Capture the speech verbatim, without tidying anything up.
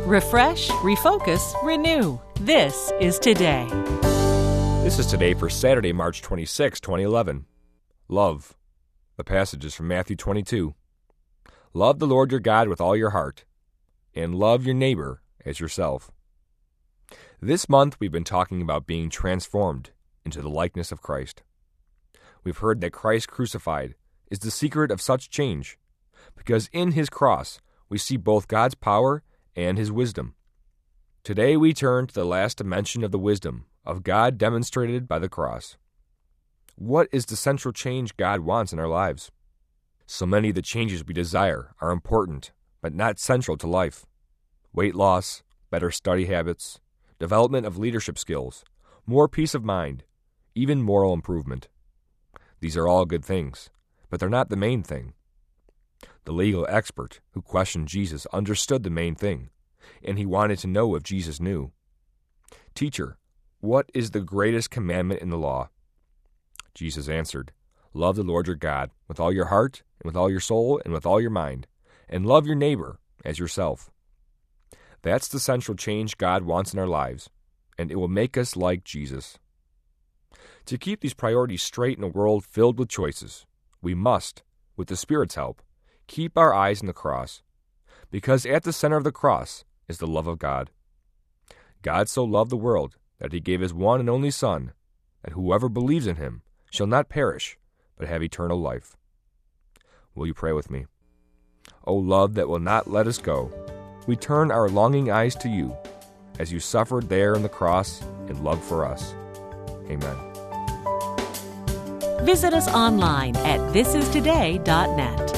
Refresh, refocus, renew. This is Today. This is Today for Saturday, March twenty-sixth, twenty eleven. Love. The passage is from Matthew twenty-two. Love the Lord your God with all your heart, and love your neighbor as yourself. This month we've been talking about being transformed into the likeness of Christ. We've heard that Christ crucified is the secret of such change, because in his cross we see both God's power and his wisdom. Today we turn to the last dimension of the wisdom of God demonstrated by the cross. What is the central change God wants in our lives? So many of the changes we desire are important, but not central to life. Weight loss, better study habits, development of leadership skills, more peace of mind, even moral improvement. These are all good things, but they're not the main thing. The legal expert who questioned Jesus understood the main thing, and he wanted to know if Jesus knew. Teacher, what is the greatest commandment in the law? Jesus answered, Love the Lord your God with all your heart, and with all your soul, and with all your mind, and love your neighbor as yourself. That's the central change God wants in our lives, and it will make us like Jesus. To keep these priorities straight in a world filled with choices, we must, with the Spirit's help, keep our eyes on the cross, because at the center of the cross is the love of God. God so loved the world that he gave his one and only Son, that whoever believes in him shall not perish, but have eternal life. Will you pray with me? O love that will not let us go, we turn our longing eyes to you, as you suffered there on the cross in love for us. Amen. Visit us online at this is today dot net.